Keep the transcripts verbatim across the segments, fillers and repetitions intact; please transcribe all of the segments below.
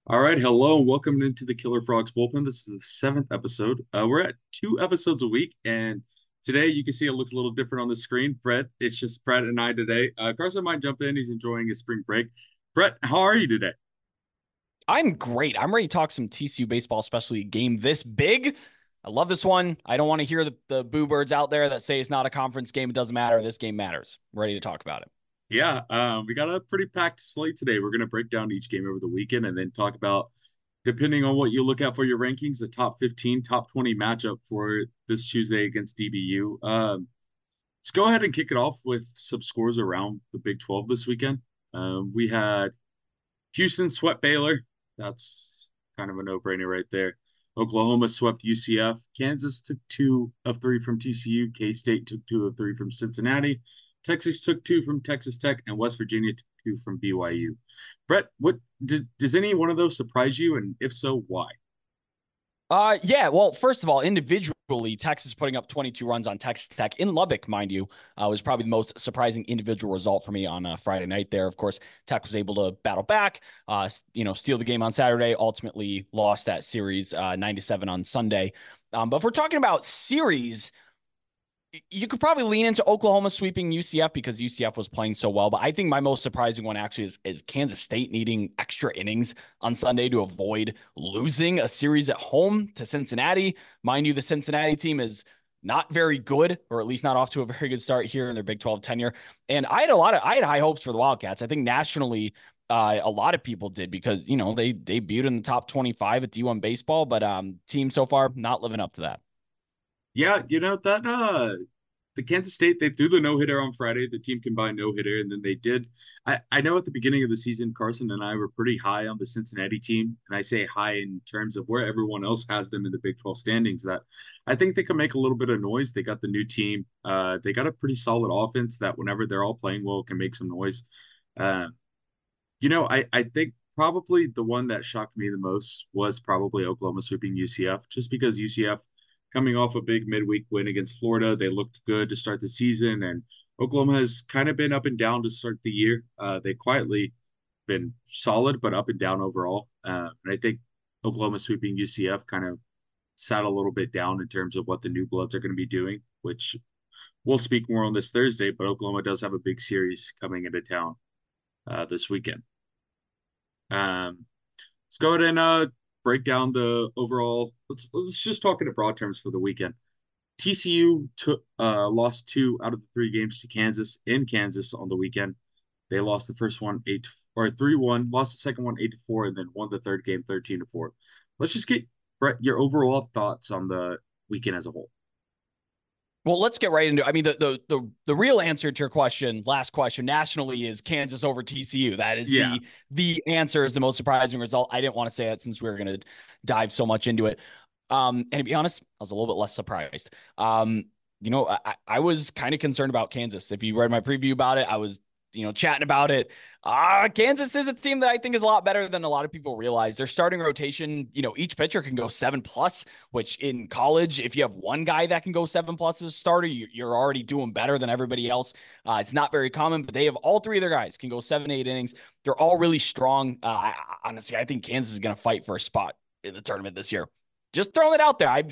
All right, hello, and welcome into the Killer Frogs bullpen. This is the seventh episode. Uh, we're at two episodes a week, and today you can see it looks a little different on the screen. Brett, it's just Brett and I today. Uh, Carson might jump in; he's enjoying his spring break. Brett, how are you today? I'm great. I'm ready to talk some T C U baseball, especially a game this big. I love this one. I don't want to hear the, the boo birds out there that say it's not a conference game. It doesn't matter. This game matters. I'm ready to talk about it. Yeah, um, we got a pretty packed slate today. We're going to break down each game over the weekend and then talk about, depending on what you look at for your rankings, the top fifteen, top twenty matchup for this Tuesday against D B U. Um, let's go ahead and kick it off with some scores around the Big twelve this weekend. Um, we had Houston swept Baylor. That's kind of a no-brainer right there. Oklahoma swept U C F. Kansas took two of three from T C U. K-State took two of three from Cincinnati. Texas took two from Texas Tech, and West Virginia took two from B Y U. Brett, what did, does any one of those surprise you? And if so, why? Uh, yeah. Well, first of all, individually, Texas putting up twenty-two runs on Texas Tech in Lubbock, mind you, uh, was probably the most surprising individual result for me on uh, Friday night. There, of course, Tech was able to battle back, uh, you know, steal the game on Saturday. Ultimately, lost that series uh, nine to seven on Sunday. Um, but if we're talking about series, you could probably lean into Oklahoma sweeping U C F because U C F was playing so well. But I think my most surprising one actually is, is Kansas State needing extra innings on Sunday to avoid losing a series at home to Cincinnati. Mind you, the Cincinnati team is not very good, or at least not off to a very good start here in their Big twelve tenure. And I had a lot of I had high hopes for the Wildcats. I think nationally, uh, a lot of people did because you know they debuted in the top twenty-five at D one baseball, but um, team so far not living up to that. Yeah, you know that uh the Kansas State, they threw the no hitter on Friday. The team combined no hitter, and then they did. I, I know at the beginning of the season, Carson and I were pretty high on the Cincinnati team, and I say high in terms of where everyone else has them in the Big twelve standings. That I think they can make a little bit of noise. They got the new team. Uh, they got a pretty solid offense that whenever they're all playing well can make some noise. Uh, you know, I I think probably the one that shocked me the most was probably Oklahoma sweeping U C F, just because U C F coming off a big midweek win against Florida, they looked good to start the season, and Oklahoma has kind of been up and down to start the year. Uh, they quietly been solid, but up and down overall. Uh, and I think Oklahoma sweeping U C F kind of sat a little bit down in terms of what the new bloods are going to be doing, which we'll speak more on this Thursday. But Oklahoma does have a big series coming into town uh, this weekend. Um, let's go ahead and uh, break down the overall. Let's let's just talk in broad terms for the weekend. T C U took uh, lost two out of the three games to Kansas in Kansas on the weekend. They lost the first one eight or three one, lost the second one eight to four, and then won the third game thirteen to four. Let's just get Brett your overall thoughts on the weekend as a whole. Well, let's get right into it. I mean, the, the the the real answer to your question, last question, nationally is Kansas over T C U. That is Yeah, the the answer is the most surprising result. I didn't want to say that since we were going to dive so much into it. Um, and to be honest, I was a little bit less surprised. Um, you know, I, I was kind of concerned about Kansas. If you read my preview about it, I was, you know, chatting about it. Uh, Kansas is a team that I think is a lot better than a lot of people realize. Their starting rotation, you know, each pitcher can go seven plus, which in college, if you have one guy that can go seven plus as a starter, you're already doing better than everybody else. Uh, it's not very common, but they have all three of their guys can go seven, eight innings. They're all really strong. Uh, I, honestly, I think Kansas is going to fight for a spot in the tournament this year. Just throwing it out there. I've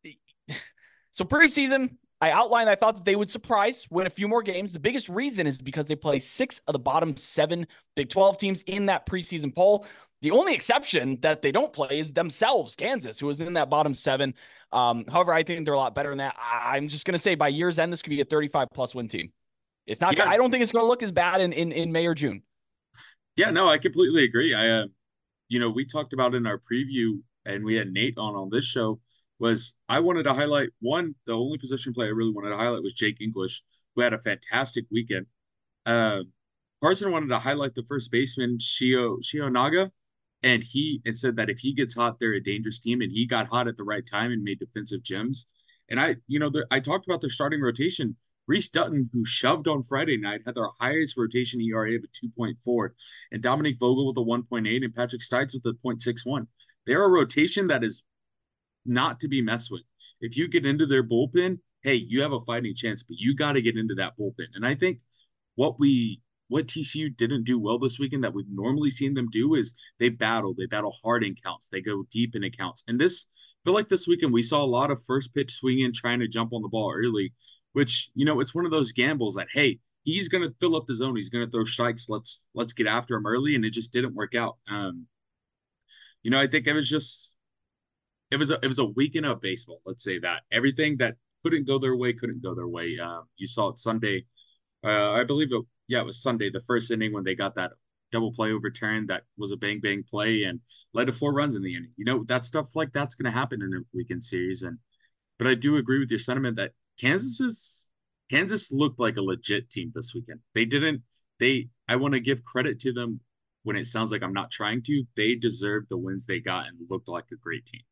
so preseason, I outlined I thought that they would surprise, win a few more games. The biggest reason is because they play six of the bottom seven Big twelve teams in that preseason poll. The only exception that they don't play is themselves, Kansas, who was in that bottom seven. Um, however, I think they're a lot better than that. I'm just going to say by year's end, this could be a thirty-five plus win team. It's not. yeah, I don't think it's going to look as bad in, in in May or June. yeah. No, I completely agree. I, uh, you know, we talked about in our preview, and we had Nate on on this show. Was I wanted to highlight one, the only position player I really wanted to highlight was Jake English, who had a fantastic weekend. Um, Carson wanted to highlight the first baseman Shio Shio Naga, and he and said that if he gets hot, they're a dangerous team, and he got hot at the right time and made defensive gems. And I, you know, I talked about their starting rotation. Reese Dutton, who shoved on Friday night, had their highest rotation E R A of a two point four, and Dominic Vogel with a one point eight, and Patrick Stites with a point six one. They're a rotation that is not to be messed with. If you get into their bullpen, hey, you have a fighting chance, but you got to get into that bullpen. And I think what we what T C U didn't do well this weekend that we've normally seen them do is they battle. They battle hard in counts. They go deep in accounts. And this, I feel like this weekend we saw a lot of first pitch swinging, trying to jump on the ball early, which, you know, it's one of those gambles that, hey, he's going to fill up the zone. He's going to throw strikes. Let's let's get after him early. And it just didn't work out. Um, you know, I think it was just it was a it was a weekend of baseball. Let's say that everything that couldn't go their way couldn't go their way. Uh, you saw it Sunday. Uh, I believe it. Yeah, it was Sunday, the first inning when they got that double play overturned. That was a bang bang play and led to four runs in the inning. You know, that stuff like that's going to happen in a weekend series. And but I do agree with your sentiment that Kansas is Kansas looked like a legit team this weekend. They didn't. They. I want to give credit to them when it sounds like I'm not trying to. They deserved the wins they got and looked like a great team.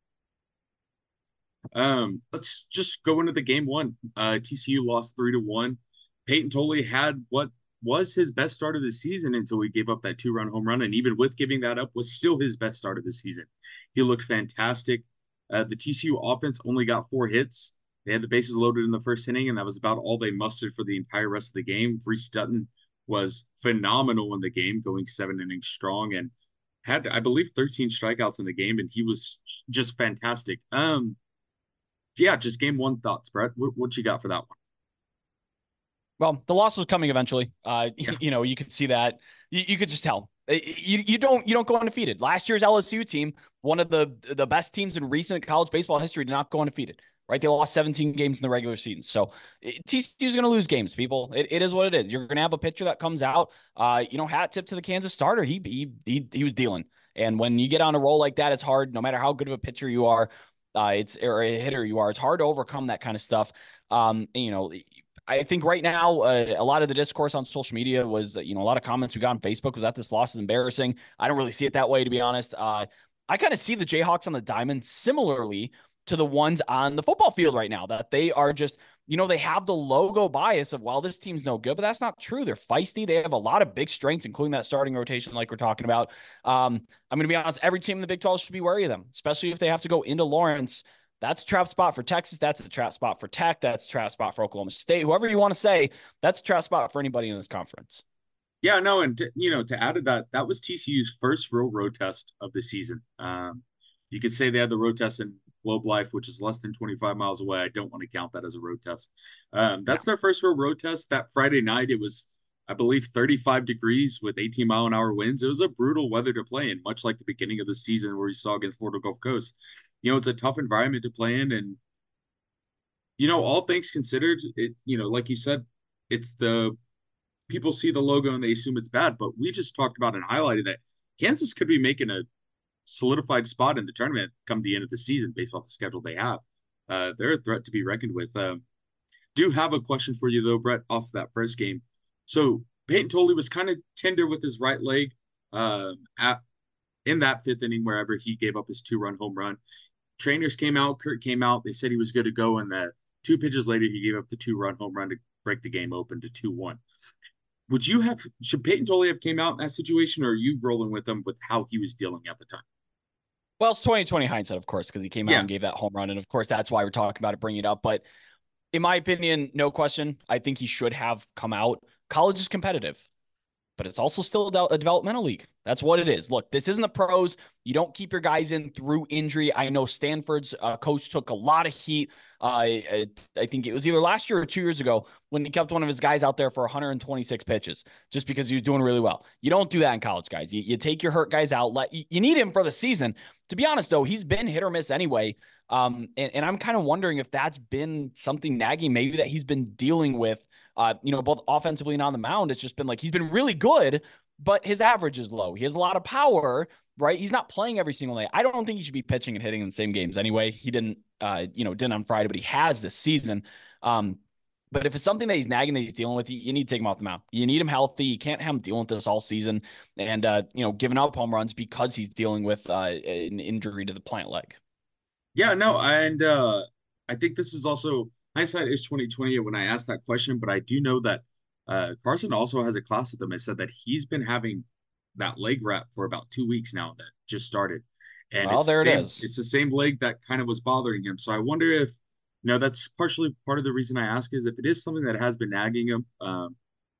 Um, let's just go into the game one. Uh, T C U lost three to one. Peyton Tolley had what was his best start of the season until he gave up that two-run home run, and even with giving that up, was still his best start of the season. He looked fantastic. Uh, the T C U offense only got four hits. They had the bases loaded in the first inning, and that was about all they mustered for the entire rest of the game. Reese Dutton was phenomenal in the game, going seven innings strong, and had, I believe, thirteen strikeouts in the game, and he was just fantastic. Um, yeah, just game one thoughts, Brett. What, what you got for that one? Well, the loss was coming eventually. Uh, Yeah. you know, you could see that. You, you could just tell. You you don't you don't go undefeated. Last year's L S U team, one of the the best teams in recent college baseball history, did not go undefeated. Right? They lost seventeen games in the regular season. So T C U is going to lose games, people. It, it is what it is. You're going to have a pitcher that comes out. Uh, you know, hat tip to the Kansas starter. He he he he was dealing. And when you get on a roll like that, it's hard. No matter how good of a pitcher you are, uh, it's or a hitter you are, it's hard to overcome that kind of stuff. Um, and, you know. I think right now, uh, a lot of the discourse on social media was, you know, a lot of comments we got on Facebook was that this loss is embarrassing. I don't really see it that way, to be honest. Uh, I kind of see the Jayhawks on the diamond similarly to the ones on the football field right now, that they are just, you know, they have the logo bias of, well, this team's no good, but that's not true. They're feisty. They have a lot of big strengths, including that starting rotation like we're talking about. Um, I'm going to be honest, every team in the Big twelve should be wary of them, especially if they have to go into Lawrence. That's a trap spot for Texas. That's a trap spot for Tech. That's a trap spot for Oklahoma State. Whoever you want to say, that's a trap spot for anybody in this conference. Yeah, no, and to, you know, to add to that, that was T C U's first real road test of the season. Um, you could say they had the road test in Globe Life, which is less than twenty-five miles away. I don't want to count that as a road test. Um, Yeah. that's their first real road test. That Friday night, it was, I believe, thirty-five degrees with eighteen mile an hour winds. It was a brutal weather to play in, much like the beginning of the season where you saw against Florida Gulf Coast. You know, it's a tough environment to play in, and you know, all things considered, it you know, like you said, it's the people see the logo and they assume it's bad, but we just talked about and highlighted that Kansas could be making a solidified spot in the tournament come the end of the season based off the schedule they have. Uh, they're a threat to be reckoned with. Um, do have a question for you though, Brett, off that first game. So Peyton Tolley was kind of tender with his right leg um, at, in that fifth inning, wherever he gave up his two-run home run. Trainers came out, Kurt came out. They said he was good to go, and that two pitches later he gave up the two-run home run to break the game open to two one. Would you have should Peyton Tolley have came out in that situation, or are you rolling with him with how he was dealing at the time? Well, it's twenty twenty hindsight, of course, because he came out Yeah, and gave that home run. And of course, that's why we're talking about it, bringing it up. But in my opinion, no question, I think he should have come out. College is competitive, but it's also still a developmental league. That's what it is. Look, this isn't the pros. You don't keep your guys in through injury. I know Stanford's uh, coach took a lot of heat. Uh, I, I think it was either last year or two years ago when he kept one of his guys out there for one hundred twenty-six pitches just because he was doing really well. You don't do that in college, guys. You, you take your hurt guys out. Let you, you need him for the season. To be honest, though, he's been hit or miss anyway. Um, and, and I'm kind of wondering if that's been something nagging, maybe that he's been dealing with. Uh, you know, both offensively and on the mound, it's just been like he's been really good, but his average is low. He has a lot of power, right? He's not playing every single day. I don't think he should be pitching and hitting in the same games anyway. He didn't, uh, you know, didn't on Friday, but he has this season. Um, but if it's something that he's nagging that he's dealing with, you, you need to take him off the mound. You need him healthy. You can't have him dealing with this all season and, uh, you know, giving up home runs because he's dealing with uh, an injury to the plant leg. yeah, no, and uh, I think this is also hindsight is twenty twenty when I asked that question, but I do know that uh, Carson also has a class with them. It said that he's been having that leg wrap for about two weeks now that just started, and Well, it's the there it same. is. It's the same leg that kind of was bothering him. So I wonder if you know that's partially part of the reason I ask is if it is something that has been nagging him. Um,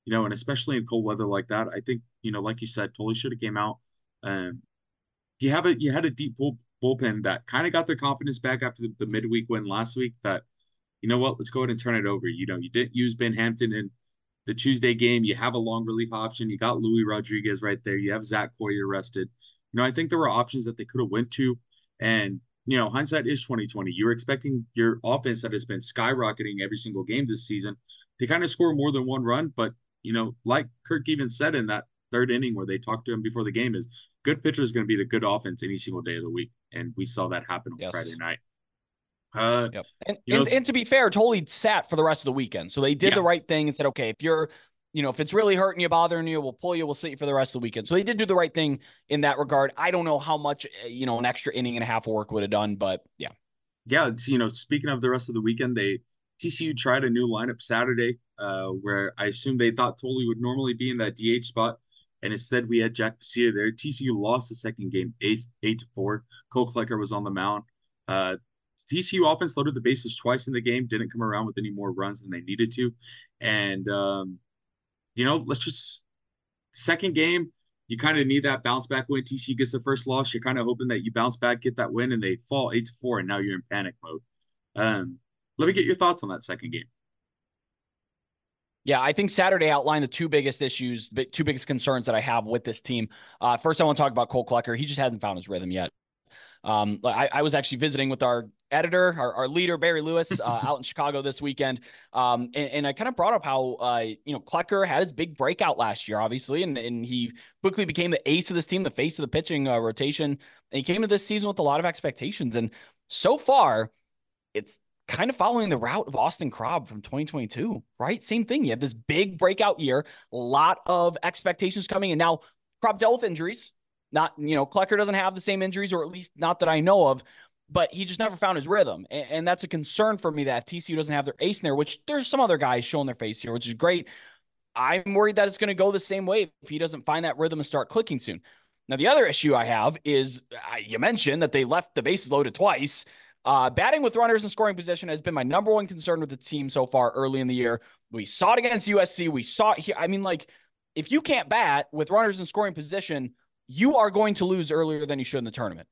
you know, and especially in cold weather like that, I think, you know, like you said, totally should have came out. Um, you have a you had a deep bull, bullpen that kind of got their confidence back after the, the midweek win last week. That you know what, let's go ahead and turn it over. You know, you didn't use Ben Hampton in the Tuesday game. You have a long relief option. You got Louis Rodriguez right there. You have Zach Poyer rested. You know, I think there were options that they could have went to, and you know, hindsight is twenty twenty. You're expecting your offense that has been skyrocketing every single game this season to kind of score more than one run, but you know, like Kirk even said in that third inning where they talked to him before the game, is good pitcher is going to be the good offense any single day of the week, and we saw that happen on Friday Yes. night. Uh, Yep. And, you and know, and to be fair, totally sat for the rest of the weekend. So they did yeah, the right thing and said, okay, if you're, you know, if it's really hurting you, bothering you, we'll pull you, we'll sit you for the rest of the weekend. So they did do the right thing in that regard. I don't know how much, eh, you know, an extra inning and a half of work would have done, but yeah. yeah. It's, you know, speaking of the rest of the weekend, they T C U tried a new lineup Saturday, uh, where I assume they thought Tolley would normally be in that D H spot, and instead we had Jack Pasilla there. T C U lost the second game eight eight to four. Cole Klecker was on the mound. Uh, T C U offense loaded the bases twice in the game, didn't come around with any more runs than they needed to, and um, you know, let's just second game, you kind of need that bounce back win. T C U gets the first loss. You're kind of hoping that you bounce back, get that win, and they fall eight to four, and now you're in panic mode. Um, let me get your thoughts on that second game. Yeah, I think Saturday outlined the two biggest issues, the two biggest concerns that I have with this team. Uh, first, I want to talk about Cole Klecker. He just hasn't found his rhythm yet. Um, I, I was actually visiting with our editor, our, our leader, Barry Lewis, uh, out in Chicago this weekend. Um, and, and I kind of brought up how, uh, you know, Klecker had his big breakout last year, obviously, and, and he quickly became the ace of this team, the face of the pitching uh, rotation. And he came to this season with a lot of expectations. And so far, it's kind of following the route of Austin Krob from twenty twenty-two, right? Same thing. You had this big breakout year, a lot of expectations coming. And now Krob dealt with injuries. Not, you know, Klecker doesn't have the same injuries, or at least not that I know of, but he just never found his rhythm. And, and that's a concern for me that if T C U doesn't have their ace in there, which there's some other guys showing their face here, which is great. I'm worried that it's going to go the same way if he doesn't find that rhythm and start clicking soon. Now, the other issue I have is uh, you mentioned that they left the bases loaded twice. Uh, batting with runners in scoring position has been my number one concern with the team so far early in the year. We saw it against U S C. We saw it here. I mean, like, if you can't bat with runners in scoring position, you are going to lose earlier than you should in the tournament.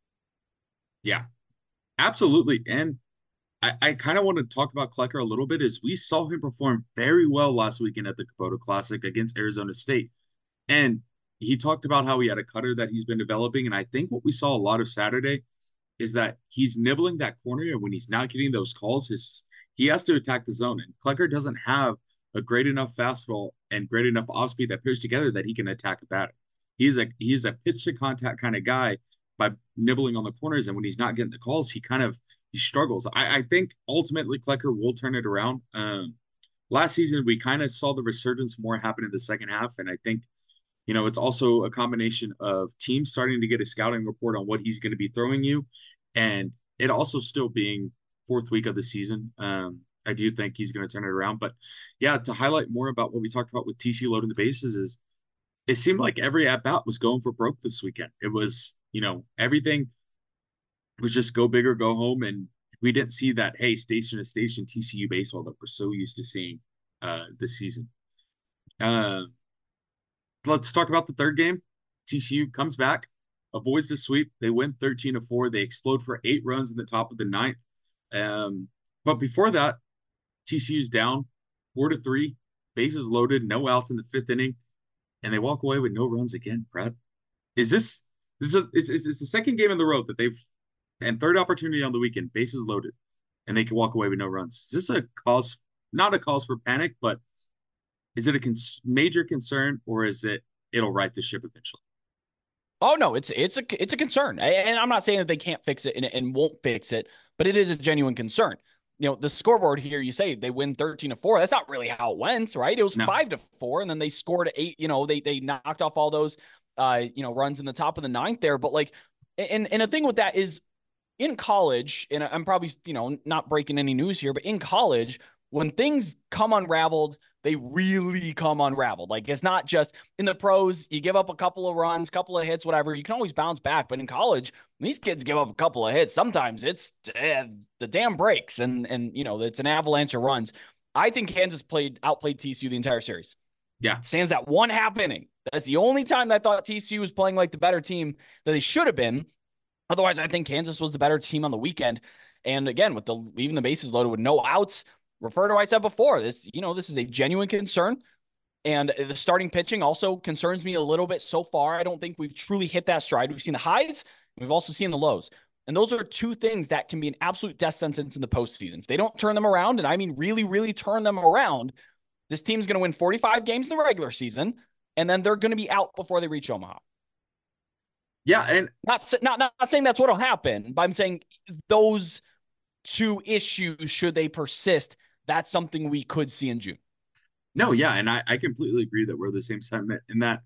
Yeah, absolutely. And I, I kind of want to talk about Klecker a little bit, as we saw him perform very well last weekend at the Kubota Classic against Arizona State. And he talked about how he had a cutter that he's been developing. And I think what we saw a lot of Saturday is that he's nibbling that corner, and when he's not getting those calls, his he has to attack the zone. And Klecker doesn't have a great enough fastball and great enough off speed that pairs together that he can attack a batter. He's a he's a pitch to contact kind of guy by nibbling on the corners, and when he's not getting the calls, he kind of he struggles. I, I think ultimately Klecker will turn it around. Um, last season we kind of saw the resurgence more happen in the second half, and I think you know, it's also a combination of teams starting to get a scouting report on what he's going to be throwing you, and it also still being fourth week of the season. Um, I do think he's going to turn it around. But yeah, to highlight more about what we talked about with T C U loading the bases, is it seemed like every at bat was going for broke this weekend. It was, you know, everything was just go big or go home, and we didn't see that, hey, station to station T C U baseball that we're so used to seeing uh, this season. Uh, let's talk about the third game. T C U comes back, avoids the sweep. They win thirteen to four. They explode for eight runs in the top of the ninth. Um, but before that, T C U's down four to three, bases loaded, no outs in the fifth inning, and they walk away with no runs again. Brad, is this this is a, it's, it's, it's the second game in the road that they've and third opportunity on the weekend, bases loaded, and they can walk away with no runs. Is this a cause, not a cause for panic, but is it a cons- major concern, or is it it'll right the ship eventually? Oh no, it's it's a it's a concern, and I'm not saying that they can't fix it and, and won't fix it, but it is a genuine concern. You know, the scoreboard here, you say they win thirteen to four. That's not really how it went, right? It was No. five to four, and then they scored eight. You know, they they knocked off all those, uh, you know, runs in the top of the ninth there. But like, and and the thing with that is, in college, and I'm probably, you know, not breaking any news here, but in college, when things come unraveled, they really come unraveled. Like, it's not just in the pros, you give up a couple of runs, couple of hits, whatever. You can always bounce back. But in college, when these kids give up a couple of hits, sometimes it's uh, the dam breaks, and, and, you know, it's an avalanche of runs. I think Kansas played outplayed T C U the entire series. Yeah. Stands that one half inning. That's the only time that I thought T C U was playing like the better team that they should have been. Otherwise, I think Kansas was the better team on the weekend. And again, with the leaving the bases loaded with no outs, refer to what I said before. This, you know, this is a genuine concern. And the starting pitching also concerns me a little bit so far. I don't think we've truly hit that stride. We've seen the highs, we've also seen the lows. And those are two things that can be an absolute death sentence in the postseason. If they don't turn them around, and I mean really, really turn them around, this team's going to win forty-five games in the regular season, and then they're going to be out before they reach Omaha. Yeah, and not, not, not saying that's what will happen, but I'm saying those two issues, should they persist, that's something we could see in June. No, yeah, and I, I completely agree that we're the same sentiment in that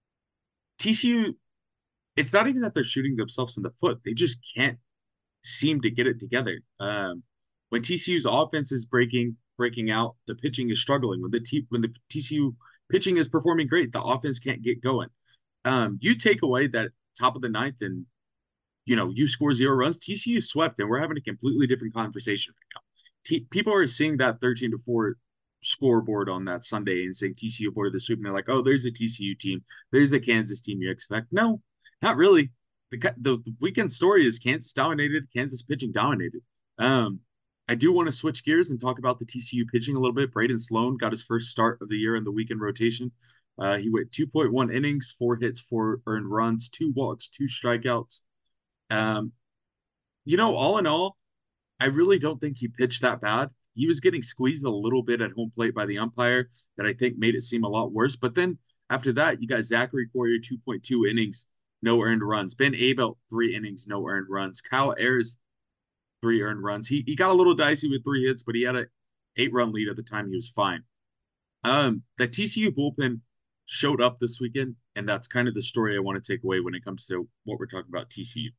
T C U, it's not even that they're shooting themselves in the foot. They just can't seem to get it together. Um, when T C U's offense is breaking breaking out, the pitching is struggling. When the T, when the T C U pitching is performing great, the offense can't get going. Um, you take away that top of the ninth and you know you score zero runs, T C U swept, and we're having a completely different conversation right now. T- people are seeing that thirteen to four scoreboard on that Sunday and saying T C U avoided the sweep, and they're like, oh, there's a T C U team, there's the Kansas team you expect. No, not really. The, the, the weekend story is Kansas dominated, Kansas pitching dominated. Um, I do want to switch gears and talk about the T C U pitching a little bit. Braden Sloan got his first start of the year in the weekend rotation. Uh, he went two point one innings, four hits, four earned runs, two walks, two strikeouts. Um, you know, all in all, I really don't think he pitched that bad. He was getting squeezed a little bit at home plate by the umpire that I think made it seem a lot worse. But then after that, you got Zachary Corrier, two point two innings, no earned runs. Ben Abel, three innings, no earned runs. Kyle Ayers, three earned runs. He he got a little dicey with three hits, but he had an eight-run lead at the time. He was fine. Um, the T C U bullpen showed up this weekend, and that's kind of the story I want to take away when it comes to what we're talking about T C U.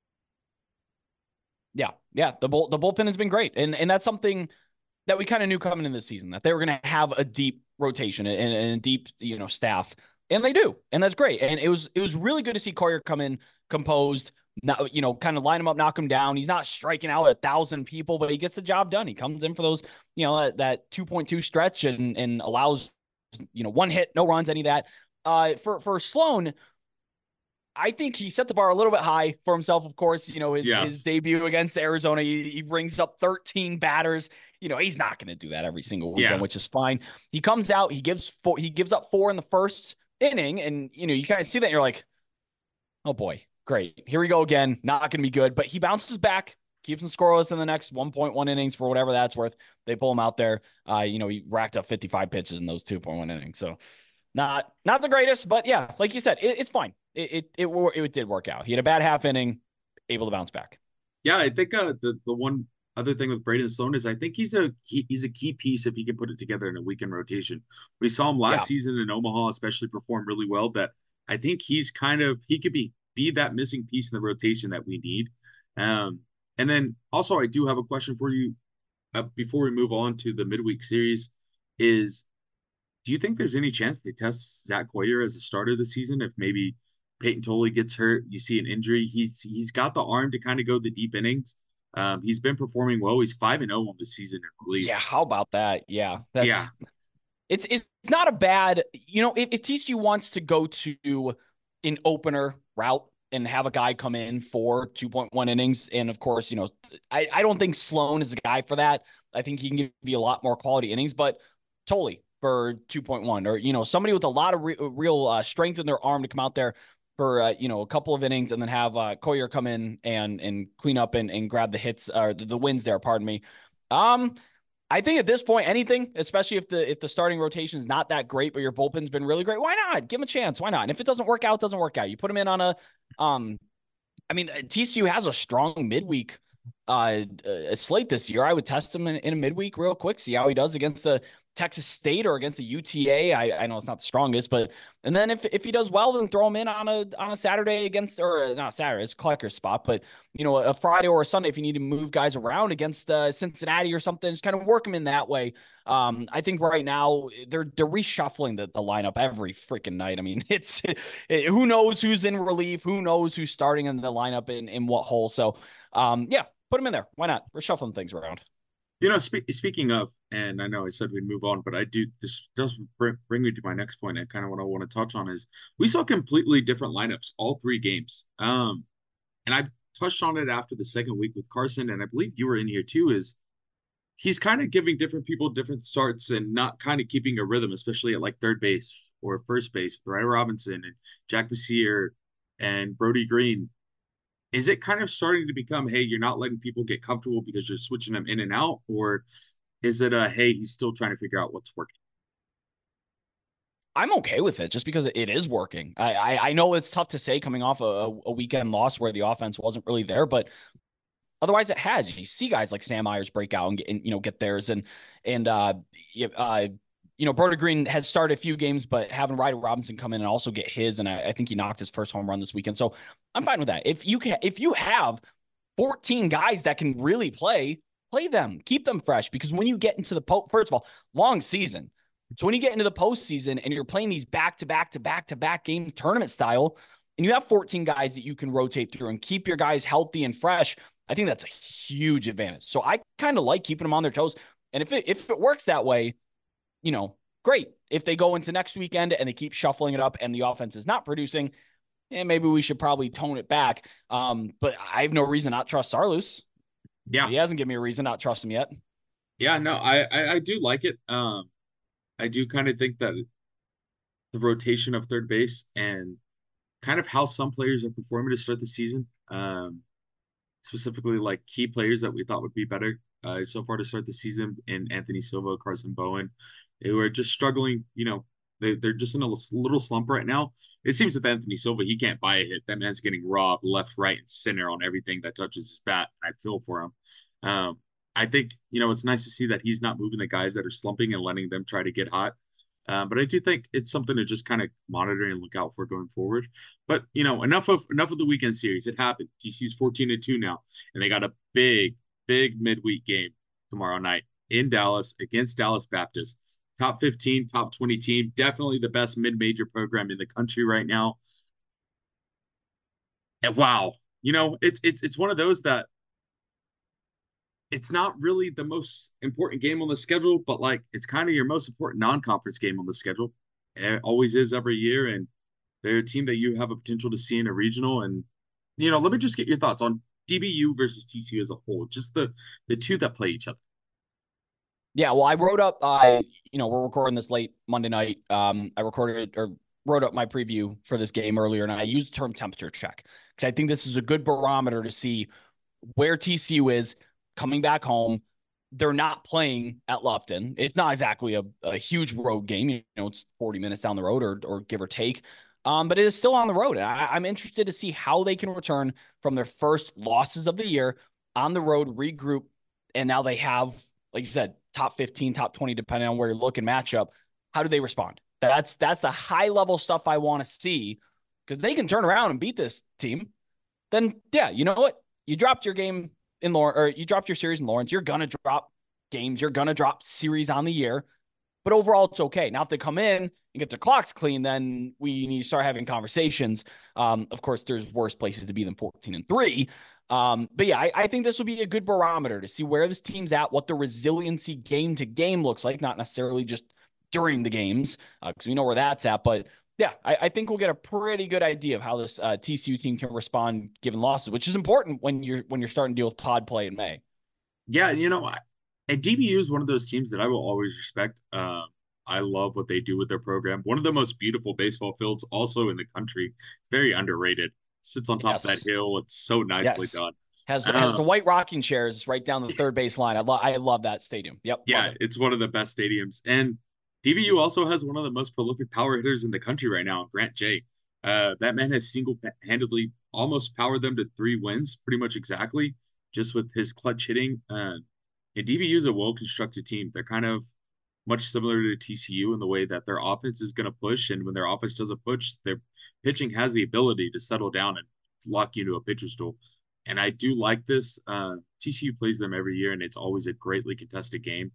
Yeah, yeah, the bull, the bullpen has been great, and and that's something that we kind of knew coming in this season, that they were going to have a deep rotation and, and a deep, you know, staff, and they do, and that's great. And it was it was really good to see Corrier come in composed, not, you know, kind of line him up, knock him down. He's not striking out a thousand people, but he gets the job done. He comes in for those, you know, that, that two point two stretch and and allows, you know, one hit, no runs, any of that. Uh, for for Sloan, I think he set the bar a little bit high for himself. Of course, you know, his, yes. his debut against Arizona, he, he brings up thirteen batters. You know, he's not going to do that every single weekend, yeah. which is fine. He comes out, he gives four, he gives up four in the first inning. And, you know, you kind of see that and you're like, oh boy, great. Here we go again. Not going to be good, but he bounces back, keeps him scoreless in the next one point one innings for whatever that's worth. They pull him out there. Uh, you know, he racked up fifty-five pitches in those two point one innings. So not, not the greatest, but yeah, like you said, it, it's fine. It, it, it, it did work out. He had a bad half inning, able to bounce back. Yeah. I think uh, the, the one other thing with Braden Sloan is I think he's a key, he's a key piece if he can put it together in a weekend rotation. We saw him last yeah. season in Omaha, especially perform really well. That I think he's kind of he could be be that missing piece in the rotation that we need. Um, and then also I do have a question for you uh, before we move on to the midweek series. Is do you think there's any chance they test Zach Corrier as a starter this season? If maybe Peyton Tolley gets hurt, you see an injury, he's he's got the arm to kind of go the deep innings. Um, he's been performing well. He's five and zero on the season, I believe. Yeah, how about that? Yeah, that's yeah. It's it's not a bad. You know, if, if T C U wants to go to an opener route and have a guy come in for two point one innings, and of course, you know, I I don't think Sloan is the guy for that. I think he can give you a lot more quality innings, but Tolley for two point one, or you know, somebody with a lot of re- real uh, strength in their arm to come out there for, uh, you know, a couple of innings and then have uh, Corrier come in and and clean up and, and grab the hits or the, the wins there, pardon me. Um, I think at this point, anything, especially if the if the starting rotation is not that great, but your bullpen's been really great, why not? Give him a chance. Why not? And if it doesn't work out, it doesn't work out. You put him in on a, um, I mean, T C U has a strong midweek uh, a slate this year. I would test him in, in a midweek real quick, see how he does against the Texas State or against the U T A. I, I know it's not the strongest, but and then if if he does well, then throw him in on a on a Saturday against, or not Saturday, it's Klecker's spot, but you know, a Friday or a Sunday if you need to move guys around against uh, Cincinnati or something, just kind of work them in that way. Um, I think right now they're they're reshuffling the, the lineup every freaking night. I mean, it's it, who knows who's in relief, who knows who's starting in the lineup in in what hole. So um, yeah, put him in there. Why not? We're shuffling things around. You know, spe speaking of, and I know I said we'd move on, but I do, this does bring, bring me to my next point, and kind of what I want to touch on is we saw completely different lineups all three games. Um, and I touched on it after the second week with Carson, and I believe you were in here too, is he's kind of giving different people different starts and not kind of keeping a rhythm, especially at like third base or first base with Ryder Robinson and Jack Messier and Brody Green. Is it kind of starting to become, hey, you're not letting people get comfortable because you're switching them in and out, or is it a hey, he's still trying to figure out what's working? I'm okay with it just because it is working. I I, I know it's tough to say coming off a, a weekend loss where the offense wasn't really there, but otherwise it has. You see guys like Sam Myers break out and, get, and you know get theirs, and and uh, uh you know Brody Green had started a few games, but having Ryder Robinson come in and also get his, and I, I think he knocked his first home run this weekend. So I'm fine with that. If you can, if you have fourteen guys that can really play, play them, keep them fresh. Because when you get into the po, first of all, long season. So when you get into the postseason and you're playing these back to back to back to back game tournament style, and you have fourteen guys that you can rotate through and keep your guys healthy and fresh, I think that's a huge advantage. So I kind of like keeping them on their toes. And if it if it works that way, you know, great. If they go into next weekend and they keep shuffling it up and the offense is not producing, and maybe we should probably tone it back. Um, but I have no reason not to trust Sarlus. Yeah, He hasn't given me a reason not to trust him yet. yeah, no, I I, I do like it. Um, I do kind of think that the rotation of third base and kind of how some players are performing to start the season, um, specifically like key players that we thought would be better uh, so far to start the season in Anthony Silva, Carson Bowen, who are just struggling. You know, they they're just in a little slump right now. It seems with Anthony Silva, he can't buy a hit. That man's getting robbed left, right, and center on everything that touches his bat. I feel for him. Um, I think you know it's nice to see that he's not moving the guys that are slumping and letting them try to get hot. Um, but I do think it's something to just kind of monitor and look out for going forward. But you know, enough of enough of the weekend series. It happened. T C's fourteen to two now, and they got a big, big midweek game tomorrow night in Dallas against Dallas Baptist. Top fifteen, top twenty team. Definitely the best mid-major program in the country right now. And wow, you know, it's it's it's one of those that it's not really the most important game on the schedule, but like it's kind of your most important non-conference game on the schedule. It always is every year, and they're a team that you have a potential to see in a regional. And you know, let me just get your thoughts on D B U versus T C U as a whole, just the the two that play each other. Yeah, well, I wrote up. I uh, you know we're recording this late Monday night. Um, I recorded or wrote up my preview for this game earlier, and I used the term temperature check because I think this is a good barometer to see where T C U is coming back home. They're not playing at Lufton. It's not exactly a, a huge road game. You know, it's forty minutes down the road or, or give or take. Um, but it is still on the road. And I, I'm interested to see how they can return from their first losses of the year on the road, regroup. And now they have, like you said, top fifteen, top twenty, depending on where you're looking matchup. How do they respond? That's that's the high level stuff I want to see because they can turn around and beat this team. Then, yeah, you know what? You dropped your game in Lawrence, or you dropped your series in Lawrence. You're gonna drop games. You're gonna drop series on the year, but overall, it's okay. Now, if they come in and get their clocks clean, then we need to start having conversations. Um, of course, there's worse places to be than fourteen and three. Um, but yeah, I, I think this will be a good barometer to see where this team's at, what the resiliency game to game looks like, not necessarily just during the games, because uh, we know where that's at, but yeah, I, I, think we'll get a pretty good idea of how this uh, T C U team can respond given losses, which is important when you're when you're starting to deal with pod play in May. Yeah, you know, I, and D B U is one of those teams that I will always respect. Um, I love what they do with their program. One of the most beautiful baseball fields, also in the country. It's very underrated. Sits on top of that Yes, hill. It's so nicely yes, done. has has the Um, white rocking chairs right down the third base line. I love I love that stadium. Yep, love yeah, it. it's one of the best stadiums. And D B U also has one of the most prolific power hitters in the country right now, Grant J. Uh, that man has single-handedly almost powered them to three wins, pretty much exactly, just with his clutch hitting. Uh, and D B U is a well-constructed team. They're kind of much similar to T C U in the way that their offense is going to push, and when their offense doesn't push, their pitching has the ability to settle down and lock you into a pitcher's duel. And I do like this. Uh, T C U plays them every year, and it's always a greatly contested game.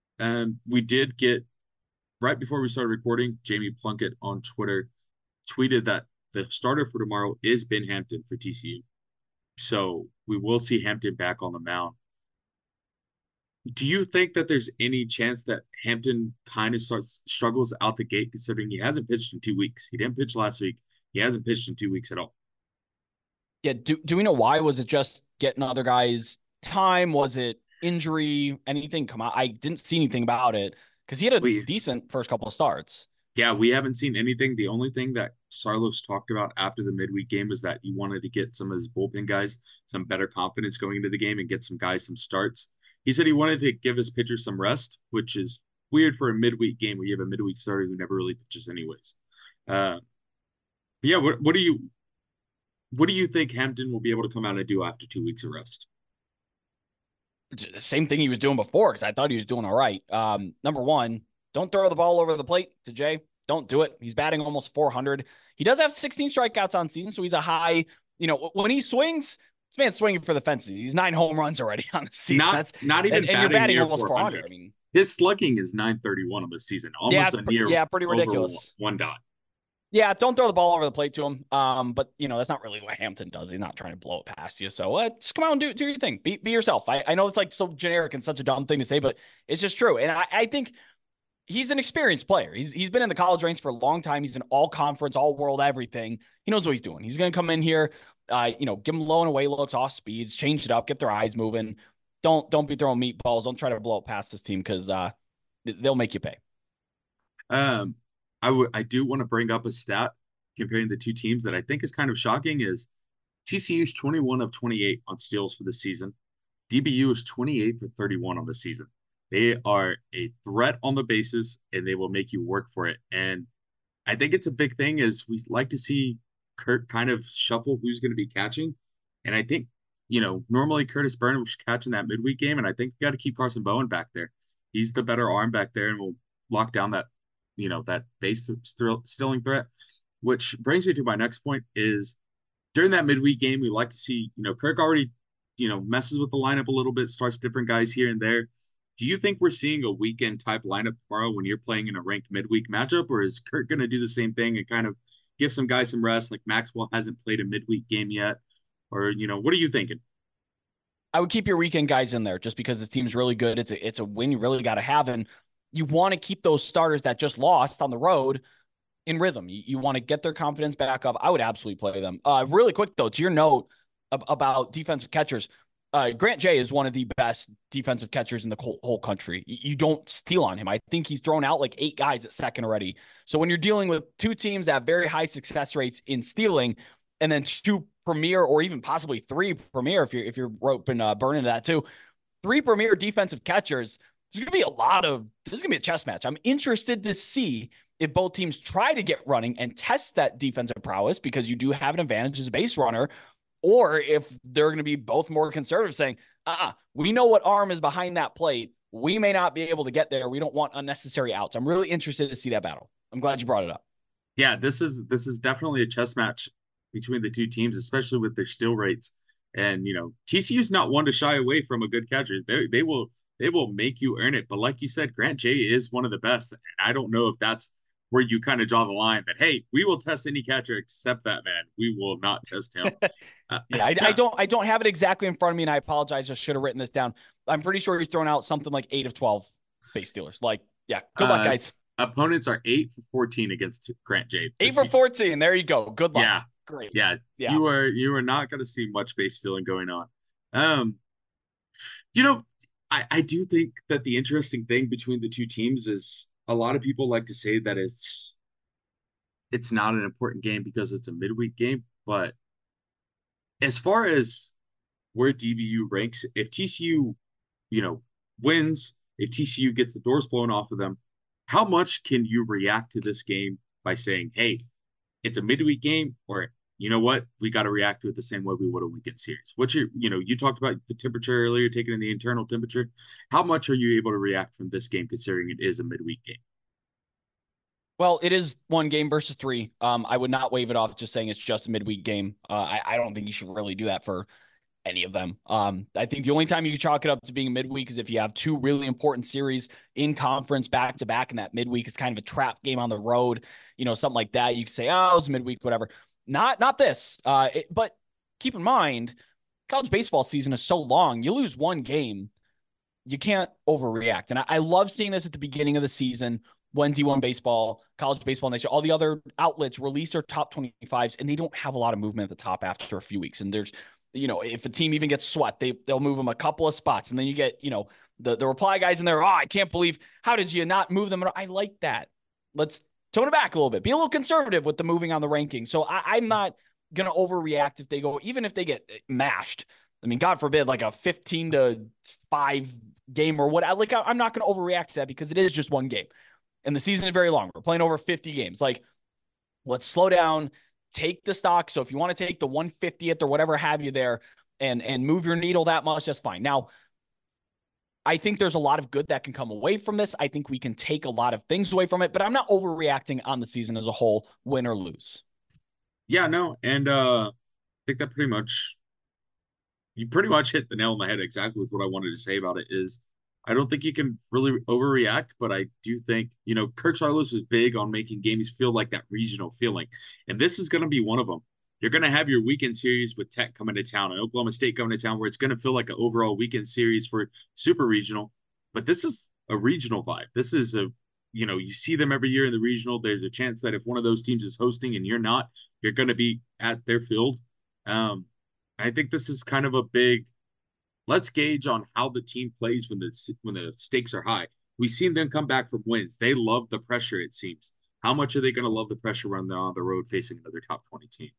And we did get right before we started recording, Jamie Plunkett on Twitter tweeted that the starter for tomorrow is Ben Hampton for T C U. So we will see Hampton back on the mound. Do you think that there's any chance that Hampton kind of starts struggles out the gate, considering he hasn't pitched in two weeks? He didn't pitch last week. He hasn't pitched in two weeks at all. Yeah. Do, do we know why? Was it just getting other guys time? Was it injury? Anything come out? I didn't see anything about it because he had a We decent first couple of starts. Yeah, we haven't seen anything. The only thing that Sarlos talked about after the midweek game was that he wanted to get some of his bullpen guys some better confidence going into the game and get some guys some starts. He said he wanted to give his pitchers some rest, which is weird for a midweek game where you have a midweek starter who never really pitches anyways. Uh, yeah, what what do you what do you think Hampton will be able to come out and do after two weeks of rest? Same thing he was doing before because I thought he was doing all right. Um, number one, don't throw the ball over the plate to Jay. Don't do it. He's batting almost four hundred. He does have sixteen strikeouts on season, so he's a high. You know, when he swings, this man's swinging for the fences. He's nine home runs already on the season. Not That's not even and, and you're batting batting near almost four hundred. four hundred. I mean, His slugging is nine thirty-one on the season, yeah, almost a near yeah, pretty over ridiculous. one dot. Yeah, don't throw the ball over the plate to him. Um, but you know that's not really what Hampton does. He's not trying to blow it past you. So uh, just come out and do do your thing. Be be yourself. I, I know it's like so generic and such a dumb thing to say, but it's just true. And I, I think he's an experienced player. He's he's been in the college ranks for a long time. He's an all conference, all world, everything. He knows what he's doing. He's gonna come in here, uh, you know, give him low and away looks, off speeds, change it up, get their eyes moving. Don't don't be throwing meatballs. Don't try to blow it past this team because uh, they'll make you pay. Um, I would I do want to bring up a stat comparing the two teams that I think is kind of shocking is T C U's twenty-one of twenty-eight on steals for the season. D B U is twenty-eight for thirty-one on the season. They are a threat on the bases and they will make you work for it. And I think it's a big thing is we like to see Kurt kind of shuffle who's going to be catching. And I think, you know, normally Curtis Burns was catching that midweek game, and I think you got to keep Carson Bowen back there. He's the better arm back there and will lock down that, you know, that base stealing threat. Which brings me to my next point is during that midweek game, we like to see, you know, Kirk already, you know, messes with the lineup a little bit, starts different guys here and there. Do you think we're seeing a weekend type lineup tomorrow when you're playing in a ranked midweek matchup, or is Kirk going to do the same thing and kind of give some guys some rest? Like Maxwell hasn't played a midweek game yet, or you know, what are you thinking? I would keep your weekend guys in there just because this team's really good. It's a, it's a win you really got to have. And you want to keep those starters that just lost on the road in rhythm. You, you want to get their confidence back up. I would absolutely play them. Uh, really quick, though, to your note ab- about defensive catchers, uh, Grant Jay is one of the best defensive catchers in the whole, whole country. You, you don't steal on him. I think he's thrown out like eight guys at second already. So when you're dealing with two teams that have very high success rates in stealing and then two premier or even possibly three premier, if you're, if you're roping uh, burning that too, three premier defensive catchers, there's going to be a lot of, this is going to be a chess match. I'm interested to see if both teams try to get running and test that defensive prowess because you do have an advantage as a base runner, or if they're going to be both more conservative saying, uh-uh, we know what arm is behind that plate. We may not be able to get there. We don't want unnecessary outs. I'm really interested to see that battle. I'm glad you brought it up. Yeah, this is this is definitely a chess match between the two teams, especially with their steal rates. And you know, T C U's not one to shy away from a good catcher. They they will they will make you earn it. But like you said, Grant Jay is one of the best. And I don't know if that's where you kind of draw the line that, hey, we will test any catcher except that man. We will not test him. Uh, yeah, I, I don't I don't have it exactly in front of me, and I apologize. I should have written this down. I'm pretty sure he's thrown out something like eight of twelve base stealers. Like, yeah, good luck, uh, guys. Opponents are eight for fourteen against Grant Jay. Eight for fourteen. There you go. Good luck. Yeah. Great. Yeah. yeah. You are you are not going to see much base stealing going on. Um, you know, I, I do think that the interesting thing between the two teams is a lot of people like to say that it's it's not an important game because it's a midweek game. But as far as where D B U ranks, if T C U, you know, wins, if T C U gets the doors blown off of them, how much can you react to this game by saying, hey, it's a midweek game, or you know what, we got to react to it the same way we would a weekend series? What's your, you know, you talked about the temperature earlier, taking in the internal temperature. How much are you able to react from this game, considering it is a midweek game? Well, it is one game versus three. Um, I would not wave it off just saying it's just a midweek game. Uh, I, I don't think you should really do that for any of them. Um, I think the only time you can chalk it up to being midweek is if you have two really important series in conference back to back, and that midweek is kind of a trap game on the road, you know, something like that. You can say, oh, it was midweek, whatever. Not, not this. Uh, it, but keep in mind, college baseball season is so long. You lose one game, you can't overreact. And I, I love seeing this at the beginning of the season when D one baseball, college baseball nation, all the other outlets release their top twenty-fives, and they don't have a lot of movement at the top after a few weeks. And there's, you know, if a team even gets swept, they they'll move them a couple of spots, and then you get, you know, the the reply guys in there. Oh, I can't believe, how did you not move them? I like that. Let's tone it back a little bit. Be a little conservative with the moving on the ranking. So I, I'm not gonna overreact if they go, even if they get mashed. I mean, God forbid, like a fifteen to five game or what. Like, I'm not going to overreact to that because it is just one game, and the season is very long. We're playing over fifty games. Like, let's slow down, take the stock. So if you want to take the one fiftieth or whatever have you there, and and move your needle that much, that's fine. Now, I think there's a lot of good that can come away from this. I think we can take a lot of things away from it, but I'm not overreacting on the season as a whole, win or lose. Yeah, no, and uh, I think that pretty much you pretty much hit the nail on the head exactly with what I wanted to say about it is I don't think you can really overreact, but I do think, you know, Kirk Saarloos is big on making games feel like that regional feeling. And this is going to be one of them. You're going to have your weekend series with Tech coming to town and Oklahoma State coming to town where it's going to feel like an overall weekend series for super regional. But this is a regional vibe. This is a, you know, you see them every year in the regional. There's a chance that if one of those teams is hosting and you're not, you're going to be at their field. Um, I think this is kind of a big let's gauge on how the team plays when the when the stakes are high. We've seen them come back from wins. They love the pressure, it seems. How much are they going to love the pressure when they're on the road facing another top twenty team?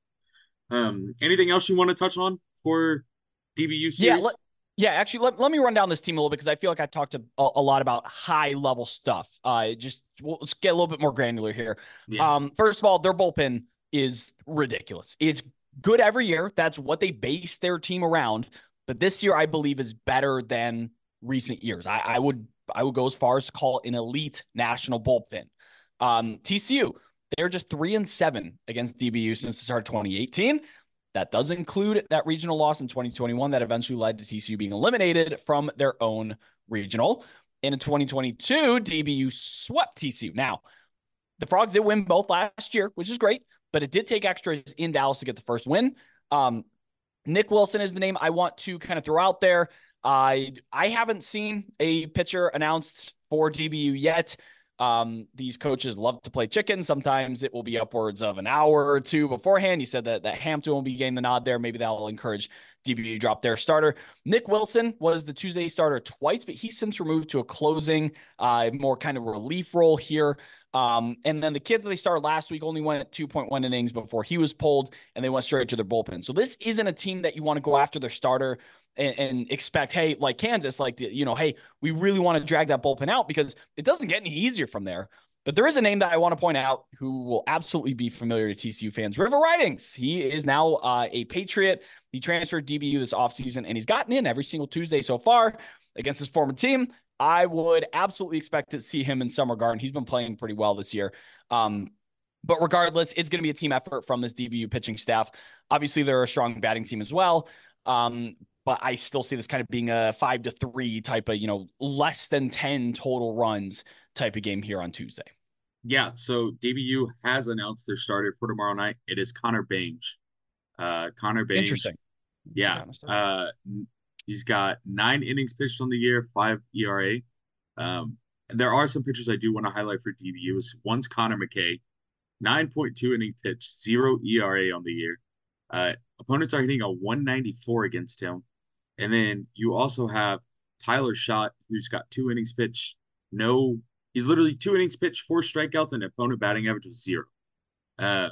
Um, anything else you want to touch on for D B U Yeah, series? let, yeah. Actually, let, let me run down this team a little bit because I feel like I talked a, a lot about high level stuff. Uh, just well, let's get a little bit more granular here. Yeah. Um, first of all, their bullpen is ridiculous. It's good every year. That's what they base their team around. But this year, I believe, is better than recent years. I, I would I would go as far as to call it an elite national bullpen. Um, T C U, they're just three and seven against D B U since the start of twenty eighteen. That does include that regional loss in twenty twenty-one that eventually led to T C U being eliminated from their own regional. And in twenty twenty-two, D B U swept T C U. Now, the Frogs did win both last year, which is great, but it did take extras in Dallas to get the first win. Um, Nick Wilson is the name I want to kind of throw out there. I I haven't seen a pitcher announced for D B U yet. Um, these coaches love to play chicken. Sometimes it will be upwards of an hour or two beforehand. You said that, that Hampton will be getting the nod there. Maybe that'll encourage D B U to drop their starter. Nick Wilson was the Tuesday starter twice, but he's since removed to a closing, uh, more kind of relief role here. Um, and then the kid that they started last week only went two point one innings before he was pulled, and they went straight to their bullpen. So this isn't a team that you want to go after their starter and, and expect, hey, like Kansas, like, you know, hey, we really want to drag that bullpen out because it doesn't get any easier from there. But there is a name that I want to point out who will absolutely be familiar to T C U fans, River Ridings. He is now uh, a Patriot. He transferred D B U this offseason, and he's gotten in every single Tuesday so far against his former team. I would absolutely expect to see him in Summer Garden. He's been playing pretty well this year. Um, but regardless, it's going to be a team effort from this D B U pitching staff. Obviously, they're a strong batting team as well. Um, but I still see this kind of being a five to three type of, you know, less than ten total runs type of game here on Tuesday. Yeah, so D B U has announced their starter for tomorrow night. It is Connor Bange. Uh, Connor Bange. Interesting. Yeah. Uh, he's got nine innings pitched on the year, five E R A. Um, there are some pitchers I do want to highlight for D B U. One's Connor McKay, nine point two inning pitch, zero E R A on the year. Uh, opponents are hitting a one ninety-four against him. And then you also have Tyler Schott, who's got two innings pitched, no, he's literally two innings pitched, four strikeouts, and opponent batting average of zero. Uh,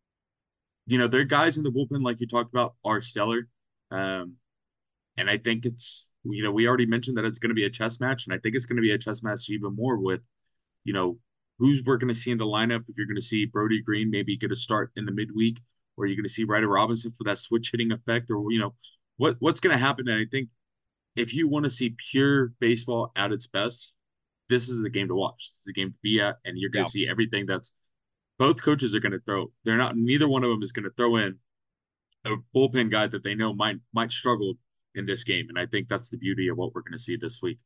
you know, their guys in the bullpen, like you talked about, are stellar. Um, and I think it's, you know, we already mentioned that it's going to be a chess match, and I think it's going to be a chess match even more with, you know, who's we're going to see in the lineup. If you're going to see Brody Green maybe get a start in the midweek, or you're going to see Ryder Robinson for that switch hitting effect, or, you know, what what's going to happen. And I think if you want to see pure baseball at its best, this is the game to watch. This is the game to be at, and you're going to yeah. see everything that's both coaches are going to throw. They're not, neither one of them is going to throw in a bullpen guy that they know might might struggle in this game. And I think that's the beauty of what we're going to see this week.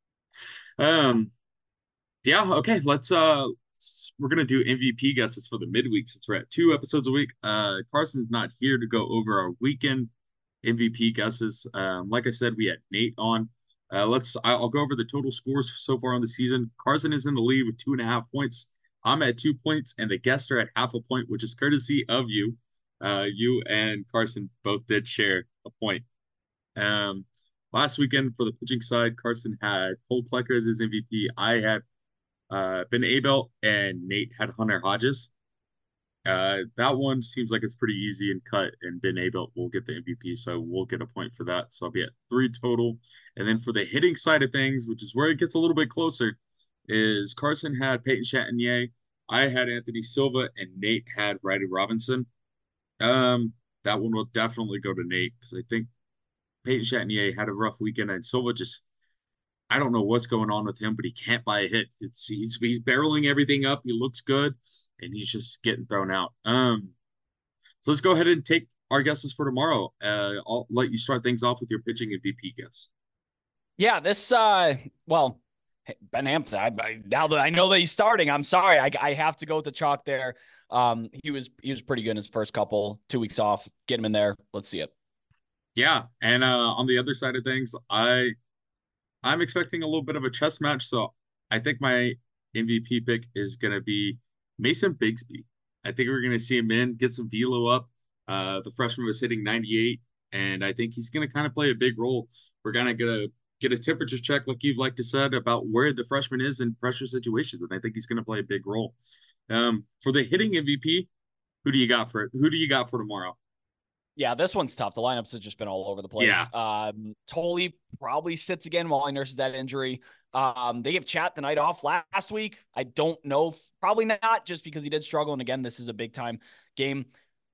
Um, yeah, okay, let's uh we're gonna do M V P guesses for the midweek since we're at two episodes a week. Uh, Carson's not here to go over our weekend M V P guesses. Um, like I said, we had Nate on. Uh, let's. I'll go over the total scores so far on the season. Carson is in the lead with two and a half points. I'm at two points, and the guests are at half a point, which is courtesy of you. Uh, you and Carson both did share a point. Um, Last weekend for the pitching side, Carson had Cole Klecker as his M V P. I had uh, Ben Abel, and Nate had Hunter Hodges. Uh, that one seems like it's pretty easy and cut, and Ben Abel will get the M V P, so we'll get a point for that. So I'll be at three total. And then for the hitting side of things, which is where it gets a little bit closer, is Carson had Peyton Chatagnier, I had Anthony Silva, and Nate had Riley Robinson. Um, that one will definitely go to Nate because I think Peyton Chatagnier had a rough weekend, and Silva just I don't know what's going on with him, but he can't buy a hit. It's he's he's barreling everything up. He looks good, and he's just getting thrown out. Um, so let's go ahead and take our guesses for tomorrow. Uh, I'll let you start things off with your pitching and V P guess. Yeah, this uh well, Ben Hampton, I, I now that I know that he's starting, I'm sorry. I I have to go with the chalk there. Um he was he was pretty good in his first couple, two weeks off. Get him in there. Let's see it. Yeah, and uh, on the other side of things, I I'm expecting a little bit of a chess match. So I think my M V P pick is going to be Mason Bigsby. I think we're going to see him in, get some velo up. Uh, the freshman was hitting ninety-eight, and I think he's going to kind of play a big role. We're going to get a get a temperature check, like you've like to said, about where the freshman is in pressure situations, and I think he's going to play a big role. Um, for the hitting M V P, who do you got for it? Who do you got for tomorrow? Yeah, this one's tough. The lineups have just been all over the Yeah, place. Um, Tolley probably sits again while he nurses that injury. Um, they gave Chat the night off last week. I don't know. If, probably not, just because he did struggle. And again, this is a big time game.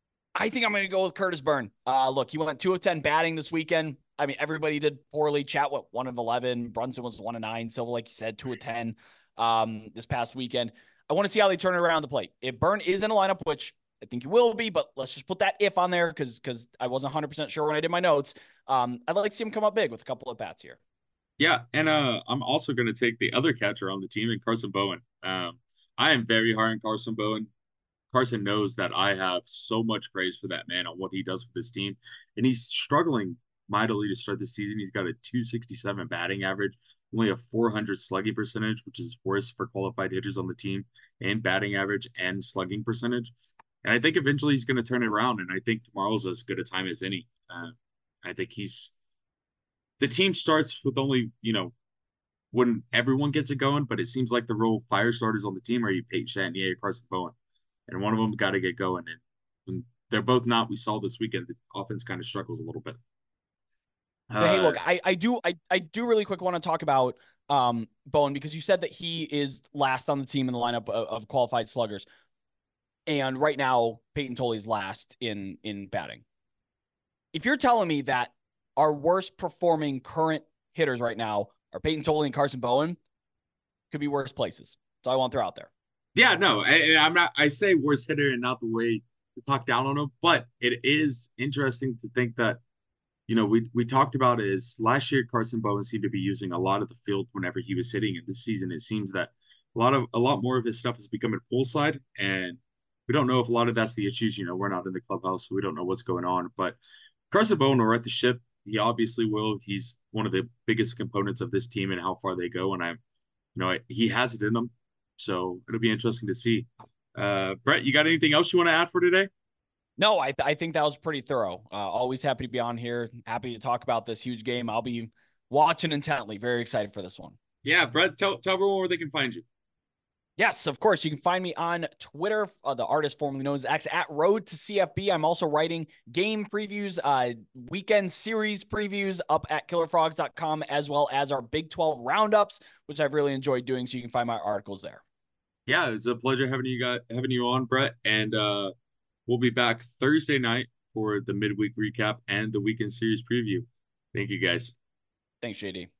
I think I'm going to go with Curtis Byrne. Uh, look, he went two of ten batting this weekend. I mean, everybody did poorly. Chat went one of eleven. Brunson was one of nine. Silva, like you said, two of ten um, this past weekend. I want to see how they turn it around the plate. If Byrne is in a lineup, which I think he will be, but let's just put that if on there because because I wasn't one hundred percent sure when I did my notes. Um, I'd like to see him come up big with a couple of bats here. yeah, and uh, I'm also going to take the other catcher on the team, and Carson Bowen. Um, I am very high on Carson Bowen. Carson knows that I have so much praise for that man on what he does with this team, and he's struggling mightily to start the season. He's got a two sixty-seven batting average, only a four hundred slugging percentage, which is worse for qualified hitters on the team, and batting average and slugging percentage. And I think eventually he's going to turn it around, and I think tomorrow's as good a time as any. Uh, I think he's the team starts with only you know when everyone gets it going, but it seems like the real fire starters on the team are you Peyton Chatagnier or Carson Bowen, and one of them got to get going. And when they're both not, we saw this weekend the offense kind of struggles a little bit. Hey, Uh, look, I, I do I, I do really quick want to talk about um Bowen because you said that he is last on the team in the lineup of, of qualified sluggers. And right now, Peyton Tolley's last in in batting. If you're telling me that our worst performing current hitters right now are Peyton Tolley and Carson Bowen, could be worse places. So I want to throw out there. yeah, no, I, I'm not. I say worst hitter and not the way to talk down on him, but it is interesting to think that you know, we we talked about is last year Carson Bowen seemed to be using a lot of the field whenever he was hitting, and this season it seems that a lot of a lot more of his stuff is becoming poolside, and we don't know if a lot of that's the issues. You know, we're not in the clubhouse, so we don't know what's going on. But Carson Bowen will right the ship. He obviously will. He's one of the biggest components of this team and how far they go. And I'm, you know, he has it in him, so it'll be interesting to see. Uh, Brett, you got anything else you want to add for today? No, I, th- I think that was pretty thorough. Uh, always happy to be on here. Happy to talk about this huge game. I'll be watching intently. Very excited for this one. Yeah, Brett, tell tell everyone where they can find you. Yes, of course. You can find me on Twitter, uh, the artist formerly known as X, at Road to C F B. I'm also writing game previews, uh, weekend series previews up at killer frogs dot com, as well as our Big twelve roundups, which I've really enjoyed doing. So you can find my articles there. Yeah, it's a pleasure having you guys having you on, Brett. And uh, we'll be back Thursday night for the midweek recap and the weekend series preview. Thank you, guys. Thanks, J D.